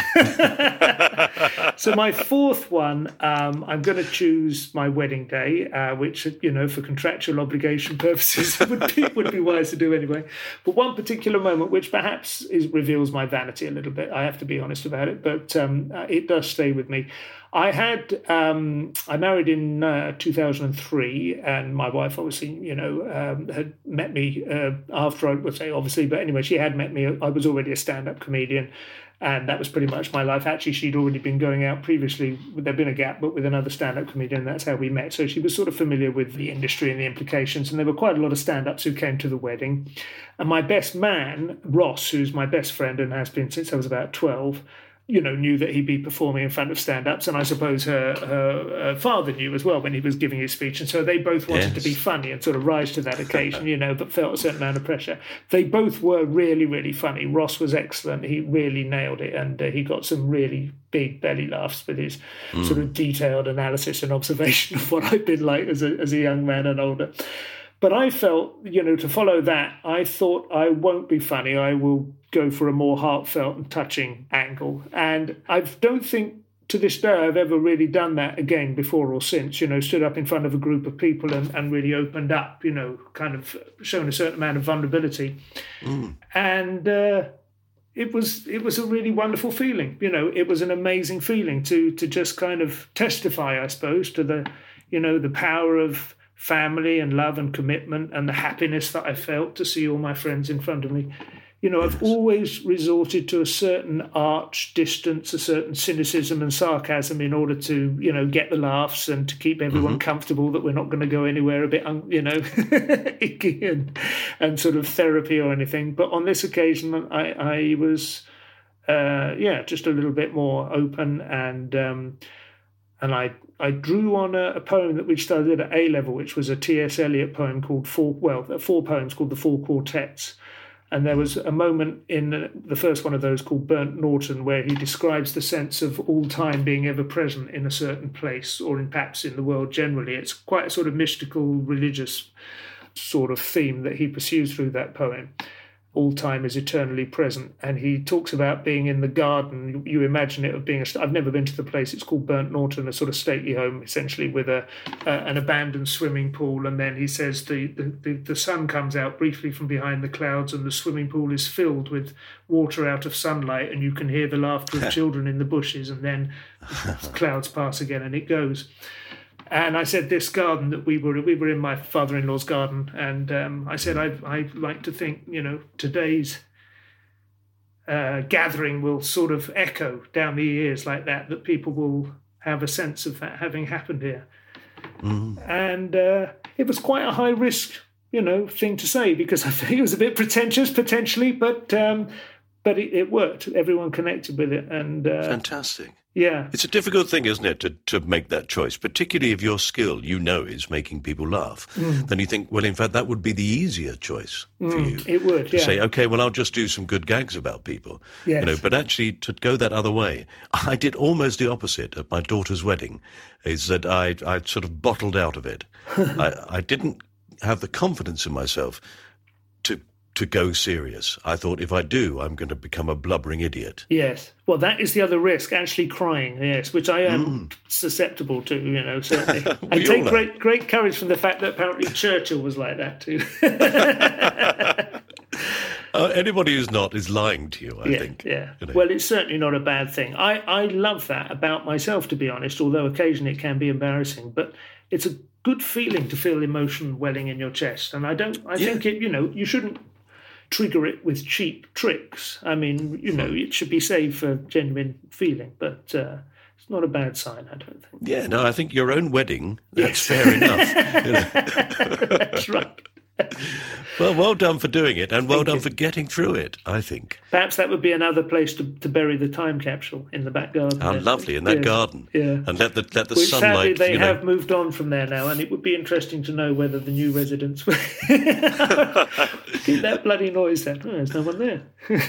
So my 4th one, I'm going to choose my wedding day, which, for contractual obligation purposes would be wise to do anyway. But one particular moment, which perhaps reveals my vanity a little bit, I have to be honest about it, but it does stay with me. I married in 2003, and my wife obviously, had met me after, I would say obviously, but anyway, she had met me. I was already a stand-up comedian, and that was pretty much my life. Actually, she'd already been going out previously. There'd been a gap, but with another stand-up comedian, that's how we met. So she was sort of familiar with the industry and the implications, and there were quite a lot of stand-ups who came to the wedding. And my best man, Ross, who's my best friend and has been since I was about 12, knew that he'd be performing in front of stand-ups, and I suppose her father knew as well when he was giving his speech, and so they both wanted to be funny and sort of rise to that occasion, but felt a certain amount of pressure. They both were really, really funny. Ross was excellent. He really nailed it, and he got some really big belly laughs with his sort of detailed analysis and observation of what I've been like as a young man and older. But I felt, to follow that, I thought I won't be funny. I will go for a more heartfelt and touching angle. And I don't think to this day I've ever really done that again before or since, stood up in front of a group of people and really opened up, kind of shown a certain amount of vulnerability. And it was a really wonderful feeling. It was an amazing feeling to just kind of testify, I suppose, to the, the power of family and love and commitment and the happiness that I felt to see all my friends in front of me. You know, I've always resorted to a certain arch distance, a certain cynicism and sarcasm in order to, you know, get the laughs and to keep everyone comfortable that we're not going to go anywhere a bit, you know, icky and sort of therapy or anything. But on this occasion, I was, just a little bit more open and I drew on a poem that we studied at A-level, which was a T.S. Eliot poem called four poems called The Four Quartets. And there was a moment in the first one of those called Burnt Norton where he describes the sense of all time being ever present in a certain place or perhaps in the world generally. It's quite a sort of mystical, religious sort of theme that he pursues through that poem. All time is eternally present. And he talks about being in the garden. You imagine it of being I've never been to the place. It's called Burnt Norton, a sort of stately home, essentially, with an abandoned swimming pool. And then he says the sun comes out briefly from behind the clouds and the swimming pool is filled with water out of sunlight and you can hear the laughter of children in the bushes, and then the clouds pass again and it goes. And I said, this garden that we were in my father-in-law's garden, and I said, I like to think, you know, today's gathering will sort of echo down the years like that people will have a sense of that having happened here. And it was quite a high risk, you know, thing to say, because I think it was a bit pretentious potentially, but it worked. Everyone connected with it, and fantastic. Yeah. It's a difficult thing, isn't it, to make that choice, particularly if your skill, you know, is making people laugh. Then you think, well, in fact, that would be the easier choice for you. It would, to say, OK, well, I'll just do some good gags about people. Yes. You know, but actually to go that other way. I did almost the opposite at my daughter's wedding, is that I sort of bottled out of it. I didn't have the confidence in myself to go serious. I thought, if I do, I'm going to become a blubbering idiot. Yes. Well, that is the other risk, actually crying, yes, which I am susceptible to, you know, certainly. I take great courage from the fact that apparently Churchill was like that too. Anybody who's not is lying to you, I think. Yeah. You know. Well, it's certainly not a bad thing. I love that about myself, to be honest, although occasionally it can be embarrassing. But it's a good feeling to feel emotion welling in your chest. And I think it, you know, you shouldn't trigger it with cheap tricks. I mean, you know, it should be saved for genuine feeling, but it's not a bad sign, I don't think. Yeah, no, I think your own wedding, that's fair enough. You know. That's right. Well done for doing it, and well done for getting through it, I think. Perhaps that would be another place to bury the time capsule, in the back garden. How lovely, in that garden. Yeah. And let the Which, sunlight... sadly, they have moved on from there now, and it would be interesting to know whether the new residents will keep that bloody noise then. Oh, there's no one there.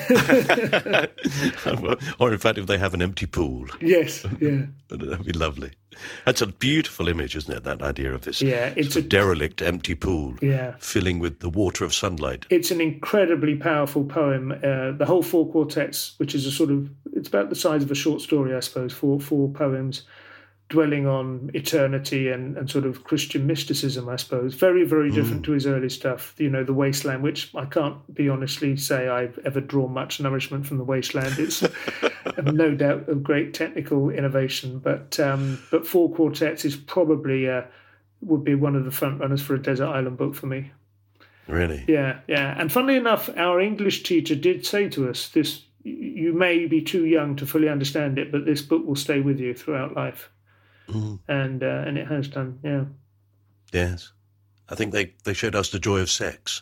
Or, in fact, if they have an empty pool. Yes, yeah. That would be lovely. That's a beautiful image, isn't it, that idea of this it's a derelict empty pool filling with the water of sunlight. It's an incredibly powerful poem. The whole Four Quartets, which is it's about the size of a short story, I suppose, four poems dwelling on eternity and sort of Christian mysticism, I suppose. Very, very different to his early stuff. You know, The Wasteland, which I can't be honestly say I've ever drawn much nourishment from The Wasteland. It's no doubt of great technical innovation, but Four Quartets is probably would be one of the front runners for a desert island book for me. Really? Yeah. And funnily enough, our English teacher did say to us, "This, you may be too young to fully understand it, but this book will stay with you throughout life." And it has done, yeah. Yes. I think they showed us the joy of sex.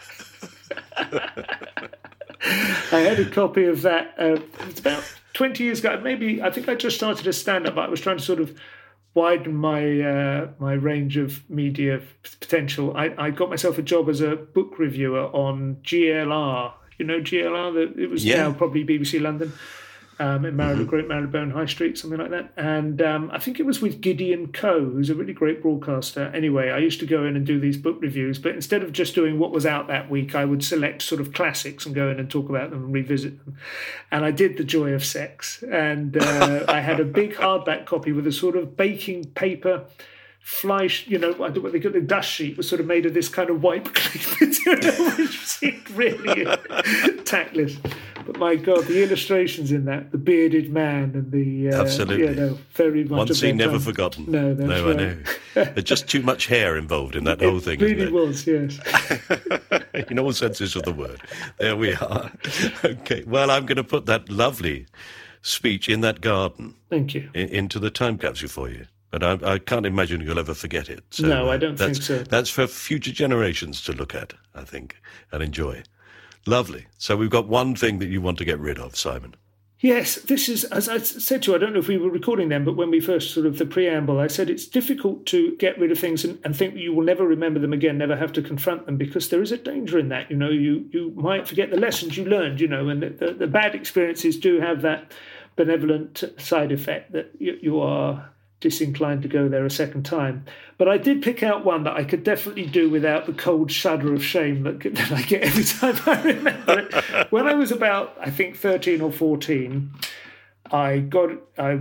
I had a copy of that. It's about 20 years ago. Maybe, I think I just started a stand-up, but I was trying to sort of widen my range of media potential. I got myself a job as a book reviewer on GLR. You know GLR? It was now probably BBC London. In Great Marylebone High Street, something like that. And I think it was with Gideon Coe, who's a really great broadcaster. Anyway, I used to go in and do these book reviews, but instead of just doing what was out that week, I would select sort of classics and go in and talk about them and revisit them. And I did The Joy of Sex. And I had a big hardback copy with a sort of baking paper what they got, the dust sheet was sort of made of this kind of white material, which seemed really tactless. But my God, the illustrations in that, the bearded man and the... Absolutely. Very much. One scene never forgotten. No, that's right. I know. There's just too much hair involved in that whole thing, It really was, yes. In all senses of the word. There we are. Okay, well, I'm going to put that lovely speech in that garden. Thank you. Into the time capsule for you. But I can't imagine you'll ever forget it. So, no, I don't think so. That's for future generations to look at, I think, and enjoy. Lovely. So we've got one thing that you want to get rid of, Simon. Yes, this is, as I said to you, I don't know if we were recording then, but when we first sort of the preamble, I said it's difficult to get rid of things and think that you will never remember them again, never have to confront them, because there is a danger in that. You might forget the lessons you learned, and the bad experiences do have that benevolent side effect that you are disinclined to go there a second time. But I did pick out one that I could definitely do without the cold shudder of shame that I get every time I remember it. When I was about, I think, 13 or 14, I got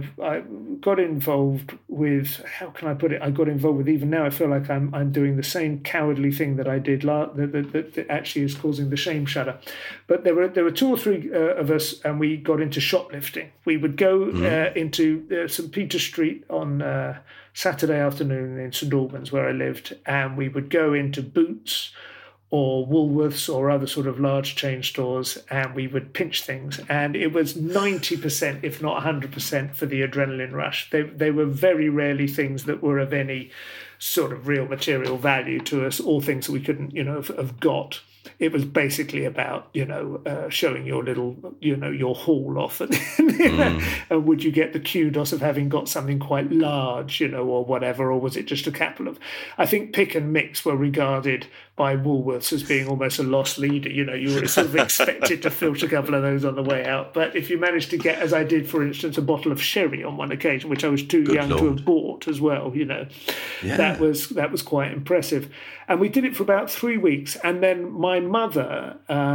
involved with, how can I put it? I got involved with, even now I feel like I'm doing the same cowardly thing that I did that actually is causing the shame shudder. But there were two or three of us, and we got into shoplifting. We would go into St. Peter Street on Saturday afternoon in St Albans, where I lived, and we would go into Boots or Woolworths or other sort of large chain stores, and we would pinch things. And it was 90%, if not 100%, for the adrenaline rush. They were very rarely things that were of any sort of real material value to us, or things that we couldn't, have got. It was basically about, showing your little, your haul off. And would you get the kudos of having got something quite large, or whatever, or was it just a couple of... I think pick and mix were regarded by Woolworths as being almost a lost leader. You were sort of expected to filter a couple of those on the way out. But if you managed to get, as I did, for instance, a bottle of sherry on one occasion, which I was too young to have bought as well, that was quite impressive. And we did it for about 3 weeks. And then my mother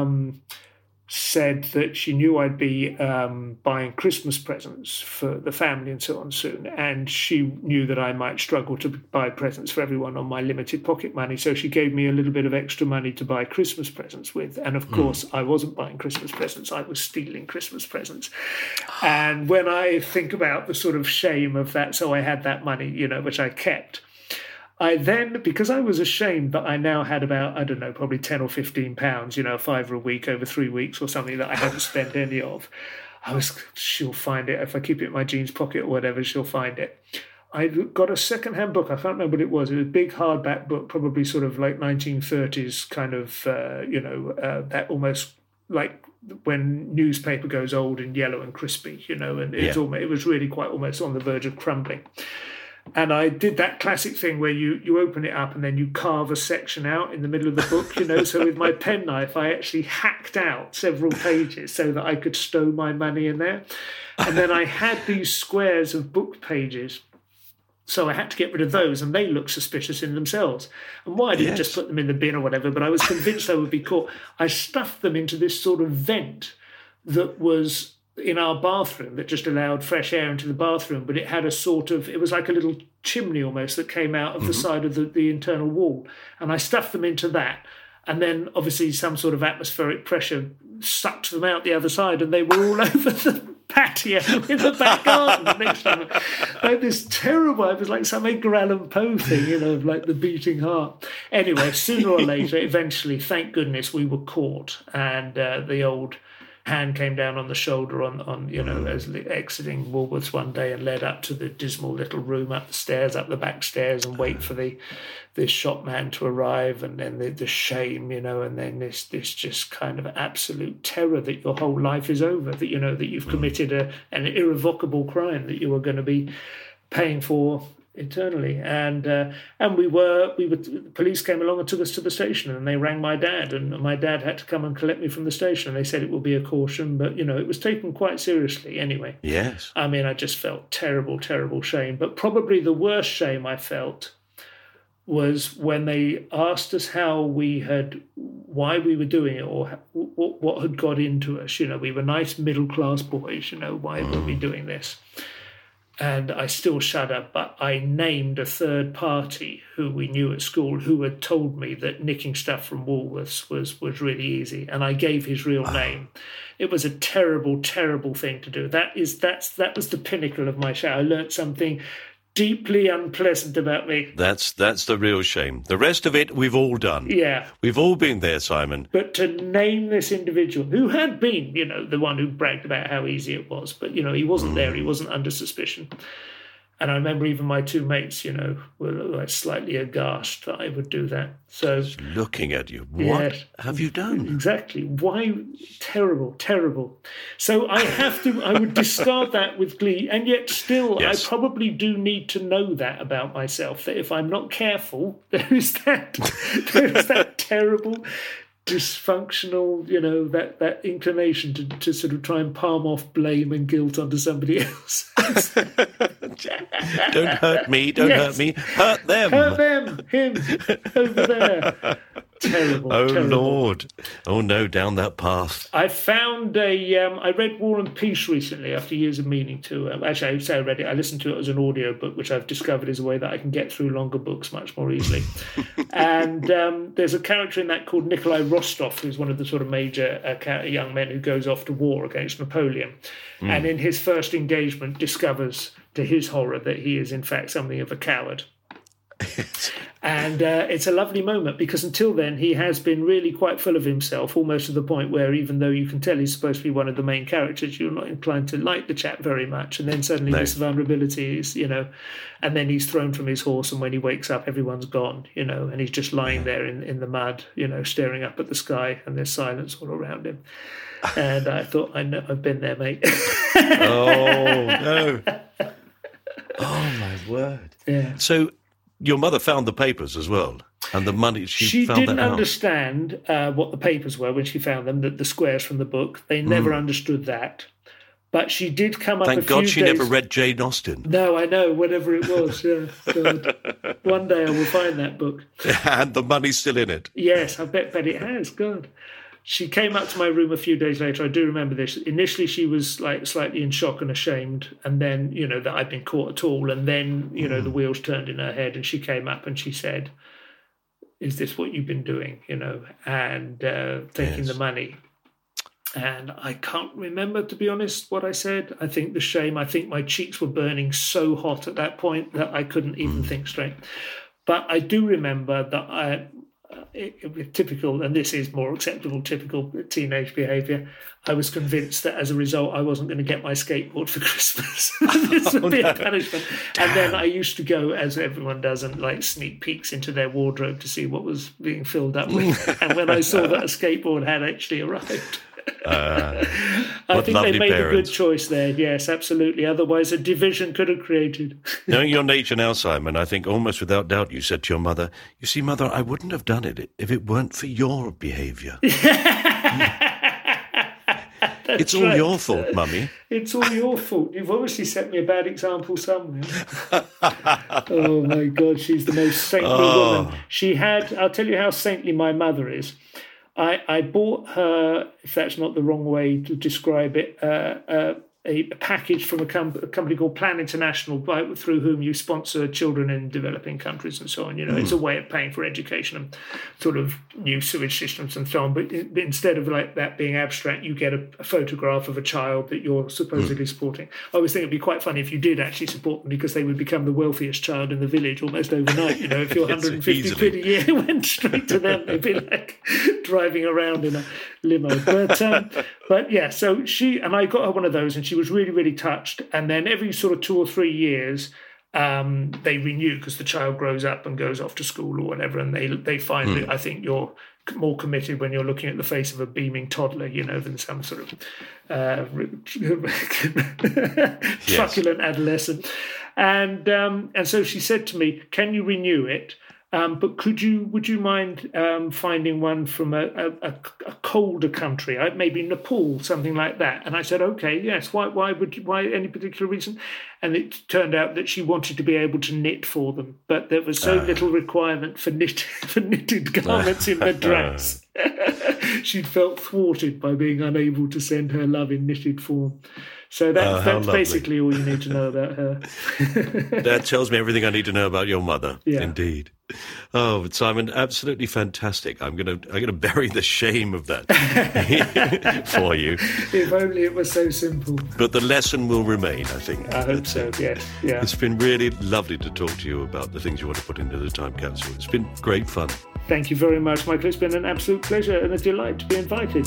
said that she knew I'd be buying Christmas presents for the family and so on soon. And she knew that I might struggle to buy presents for everyone on my limited pocket money. So she gave me a little bit of extra money to buy Christmas presents with. And of course, I wasn't buying Christmas presents. I was stealing Christmas presents. And when I think about the sort of shame of that, so I had that money, which I kept. I then, because I was ashamed that I now had about, I don't know, probably 10 or 15 pounds, £5 a week over 3 weeks or something that I hadn't spent any of. She'll find it. If I keep it in my jeans pocket or whatever, she'll find it. I got a second-hand book. I can't remember what it was. It was a big hardback book, probably sort of like 1930s kind of, that almost like when newspaper goes old and yellow and crispy, and it was really quite almost on the verge of crumbling. And I did that classic thing where you open it up and then you carve a section out in the middle of the book, So with my penknife, I actually hacked out several pages so that I could stow my money in there. And then I had these squares of book pages. So I had to get rid of those, and they looked suspicious in themselves. And why I didn't just put them in the bin or whatever, but I was convinced I would be caught. I stuffed them into this sort of vent that was in our bathroom that just allowed fresh air into the bathroom, but it had it was like a little chimney almost that came out of the side of the internal wall. And I stuffed them into that. And then obviously some sort of atmospheric pressure sucked them out the other side, and they were all over the patio in the back garden the next time. Like this terrible, it was like some Edgar Allan Poe thing, of like the beating heart. Anyway, sooner or later, eventually, thank goodness, we were caught, and the old hand came down on the shoulder as exiting Woolworths one day, and led up to the dismal little room up the back stairs, and wait for this shopman to arrive, and then the shame, and then this just kind of absolute terror that your whole life is over, that that you've committed an irrevocable crime that you are going to be paying for eternally. And the police came along and took us to the station, and they rang my dad, and my dad had to come and collect me from the station, and they said it will be a caution, but it was taken quite seriously anyway. Yes. I mean, I just felt terrible shame, but probably the worst shame I felt was when they asked us why we were doing it, or what had got into us. We were nice middle class boys, why were we doing this? And I still shudder, but I named a third party who we knew at school who had told me that nicking stuff from Woolworths was really easy. And I gave his real name. It was a terrible, terrible thing to do. That was the pinnacle of my show. I learnt something deeply unpleasant about me. That's the real shame. The rest of it we've all done. Yeah. We've all been there, Simon. But to name this individual, who had been, the one who bragged about how easy it was, but, he wasn't there, he wasn't under suspicion. And I remember even my two mates, were like slightly aghast that I would do that. So just looking at you, what have you done? Exactly. Why? Terrible, terrible. So I would discard that with glee, and yet still, yes. I probably do need to know that about myself. That if I'm not careful, there is that terrible, dysfunctional, that inclination to sort of try and palm off blame and guilt onto somebody else. Don't hurt me, hurt me, hurt them. Hurt them, him, over there. Terrible. Oh, terrible. Lord. Oh, no, down that path. I found I read War and Peace recently after years of meaning to. Actually, I would say I read it. I listened to it as an audio book, which I've discovered is a way that I can get through longer books much more easily. And there's a character in that called Nikolai Rostov, who's one of the sort of major young men who goes off to war against Napoleon. And in his first engagement discovers, to his horror, that he is in fact something of a coward. And it's a lovely moment because until then he has been really quite full of himself, almost to the point where even though you can tell he's supposed to be one of the main characters, you're not inclined to like the chap very much. And then suddenly this vulnerability is, and then he's thrown from his horse, and when he wakes up, everyone's gone, and he's just lying there in the mud, staring up at the sky, and there's silence all around him. And I thought, I know, I've been there, mate. Oh, no. Oh, my word. Yeah. So your mother found the papers as well, and the money, she found that out. She didn't understand what the papers were when she found them, the squares from the book. They never understood that. But she did come up Thank God she never read Jane Austen. No, I know, whatever it was. Yeah. God. One day I will find that book. And the money's still in it. Yes, I bet it has. God. She came up to my room a few days later. I do remember this. Initially, she was like slightly in shock and ashamed, and then, that I'd been caught at all. And then, the wheels turned in her head, and she came up and she said, "Is this what you've been doing?" And taking the money. And I can't remember, to be honest, what I said. I think the shame. I think my cheeks were burning so hot at that point that I couldn't even think straight. But I do remember that typical, and this is more acceptable, typical teenage behaviour, I was convinced that as a result I wasn't going to get my skateboard for Christmas. This would be a punishment. Damn. And then I used to go, as everyone does, and like sneak peeks into their wardrobe to see what was being filled up with. And when I saw that a skateboard had actually arrived, I think they made a good choice there. Yes, absolutely. Otherwise, a division could have created. Knowing your nature now, Simon, I think almost without doubt you said to your mother, "You see, Mother, I wouldn't have done it if it weren't for your behaviour." It's all your fault, Mummy. It's all your fault. You've obviously set me a bad example somewhere. Oh, my God, she's the most saintly woman. She had, I'll tell you how saintly my mother is. I bought her, if that's not the wrong way to describe it, a package from a company called Plan International, through whom you sponsor children in developing countries and so on. It's a way of paying for education and sort of new sewage systems and so on. But instead of like that being abstract, you get a photograph of a child that you're supposedly supporting. I always think it'd be quite funny if you did actually support them, because they would become the wealthiest child in the village almost overnight. If your 150 quid a year went straight to them, they'd be like driving around in a limo. But yeah, so I got her one of those, and she was really, really touched. And then every sort of 2 or 3 years, they renew, because the child grows up and goes off to school or whatever, and they find that I think you're more committed when you're looking at the face of a beaming toddler, than some sort of truculent adolescent. And so she said to me, "Can you renew it? But would you mind finding one from a colder country, maybe Nepal, something like that?" And I said, "Okay, yes. Why any particular reason?" And it turned out that she wanted to be able to knit for them, but there was so little requirement for knitted garments in Madras She'd felt thwarted by being unable to send her love in knitted form. So that's basically all you need to know about her. That tells me everything I need to know about your mother. Yeah. Indeed. Oh, Simon, absolutely fantastic. I'm gonna bury the shame of that for you. If only it was so simple. But the lesson will remain, I think. I hope so, yes. Yeah. It's been really lovely to talk to you about the things you want to put into the time capsule. It's been great fun. Thank you very much, Michael. It's been an absolute pleasure and a delight to be invited.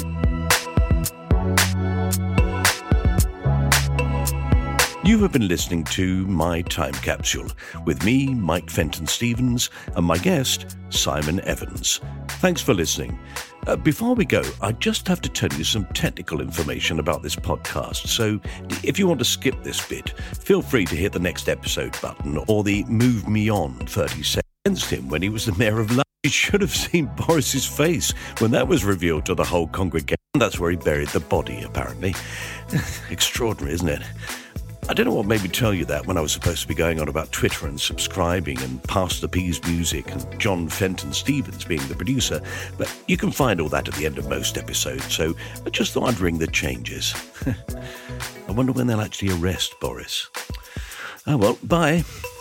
You have been listening to My Time Capsule with me, Mike Fenton-Stevens, and my guest, Simon Evans. Thanks for listening. Before we go, I just have to tell you some technical information about this podcast. So if you want to skip this bit, feel free to hit the next episode button or the Move Me On 30 seconds. Against him when he was the mayor of London. You should have seen Boris's face when that was revealed to the whole congregation. That's where he buried the body, apparently. Extraordinary, isn't it? I don't know what made me tell you that when I was supposed to be going on about Twitter and subscribing and Pastor P's music and John Fenton-Stevens being the producer, but you can find all that at the end of most episodes, so I just thought I'd ring the changes. I wonder when they'll actually arrest Boris. Oh well, bye.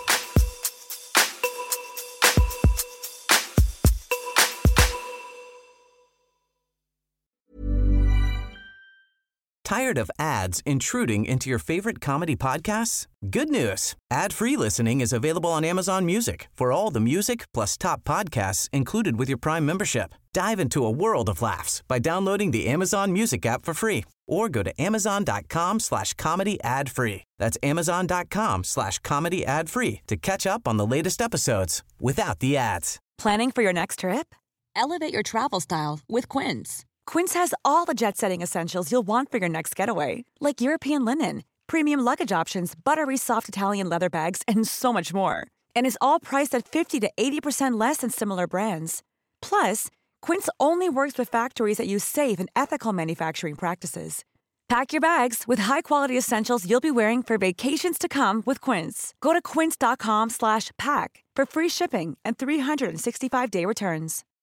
Tired of ads intruding into your favorite comedy podcasts? Good news. Ad-free listening is available on Amazon Music for all the music plus top podcasts included with your Prime membership. Dive into a world of laughs by downloading the Amazon Music app for free or go to amazon.com/comedy ad-free. That's amazon.com/comedy ad-free to catch up on the latest episodes without the ads. Planning for your next trip? Elevate your travel style with Quince. Quince has all the jet-setting essentials you'll want for your next getaway, like European linen, premium luggage options, buttery soft Italian leather bags, and so much more. And is all priced at 50 to 80% less than similar brands. Plus, Quince only works with factories that use safe and ethical manufacturing practices. Pack your bags with high-quality essentials you'll be wearing for vacations to come with Quince. Go to quince.com/pack for free shipping and 365-day returns.